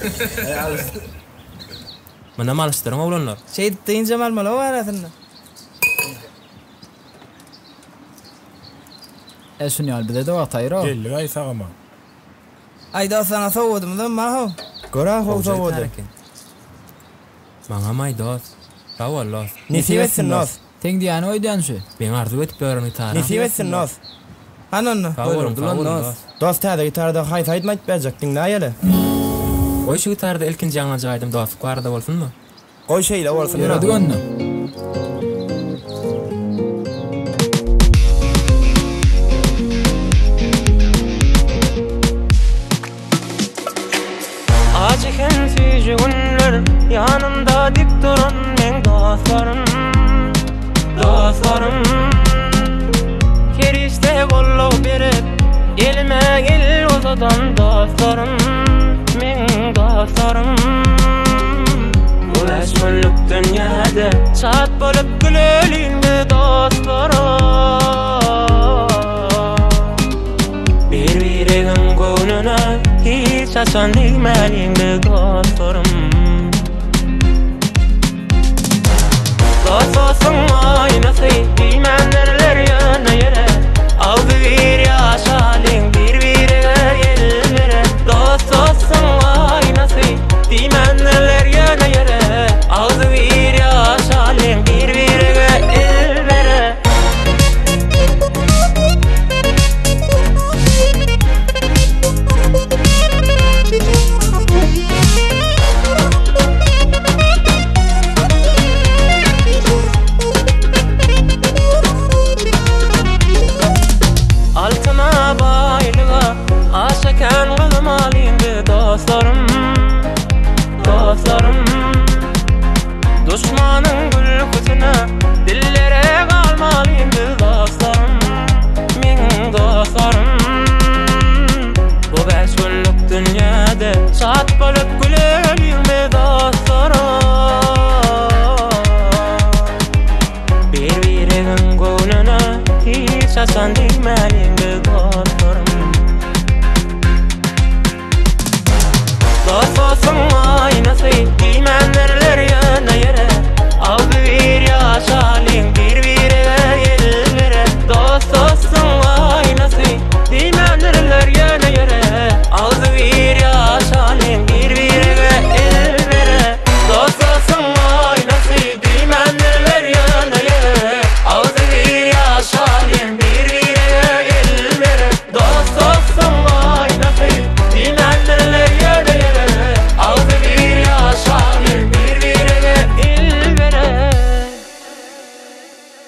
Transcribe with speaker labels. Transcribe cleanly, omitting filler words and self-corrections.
Speaker 1: Mana malıştırın oğlanlar.
Speaker 2: deyince malmala var aslında.
Speaker 3: Şunyal bir de vatayro.
Speaker 4: Gelli ay sağama.
Speaker 2: Ayda sana soğudum da maho. Gora ho soğudu.
Speaker 1: Maňa maýdas. Rawallas.
Speaker 2: Nesivetsin nos.
Speaker 3: Teň diýany oýdan şu.
Speaker 1: Ben arzu etip görüň tar.
Speaker 2: Nesivetsin nos. Ananna.
Speaker 1: Rawallas.
Speaker 2: Dost taýda gitarda hay saýtmaýt berjekdiň näýele.
Speaker 1: Oy şu gitarda ilkinji ýaňa jaýdym dost barda bolsunmy?
Speaker 2: Goý şeýle bolsun.
Speaker 3: Ýörediňni.
Speaker 5: Acıken süýjü günler yanımda dik duran men dostlarım. Kerişte bollup berip elime gel ozadan dostlarım. Men dostlarım. Bu eşmüllük dünyada çat bolup güleliňde dostlarım. Bir-biriň gönlüne hiç açan değmeliňde dostlarım. Dostosun aynasy diýmenler ýöne ýere. Aldy bir ýaşalyň bir-birine gelmere. Dostosun aynasy diýmenler ýöne ýere. Aldy bir ýaşalyň bir-birine gelmere. Altıma baylığa aşakan kılmalıydı dostlarım. Düşmanın gülküsüne dillere kalmalıydı dostlarım. Men dostlarım. Bu beş günlük dünyada şat bolup güleliňde dostlarım. Bir-biriň gönlüne hiç açan değmeliňde dostlarım. Dostosun aynasy diýmenler ýöne ýere.